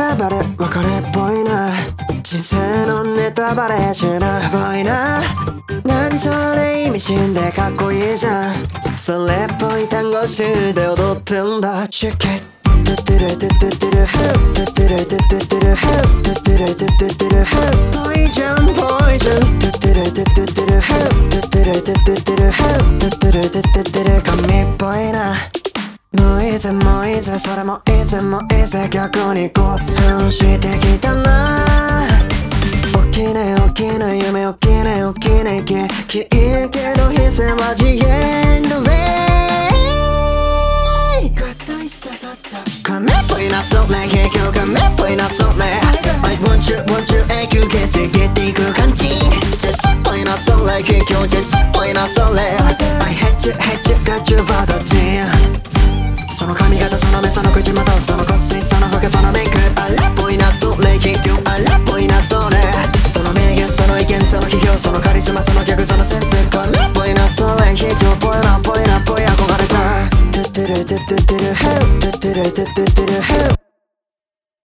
タバレ別れっぽいな、人生のネタバレしなっぽいな。何それ意味深でかっこいいじゃん、それっぽい単語集で踊ってんだ。シュケットゥトゥルトゥトゥトゥルトゥトゥルトゥトゥトゥルトゥトゥルトゥトゥトゥルポイジョンポイジョントゥトゥルトゥトゥトゥルトゥトゥルトゥトゥトゥルトゥトゥルトゥトゥトゥル紙っぽいな。もういつもいつそれもいつもいつ逆に興奮してきたな。起きない起きない夢起きない起きないきいいけど非戦はジエンドウェイ。亀っぽいなそれ結局亀っぽいなそれ I want you want you 永久形成消えていく感じ。ジェスっぽいなそれ結局ジェスっぽいなそれ I hate you hate you got you はどっち。その髪型その目その口元その骨髄その服そのメイクあれっぽいなそれ結局あれっぽいなそれ。その名言その意見その批評そのカリスマその逆そのセンスこれっぽいなそれ結局ぽいなぽいなぽい憧れちゃう。トゥトゥルトゥトゥトゥルトゥトゥルトゥトゥトゥ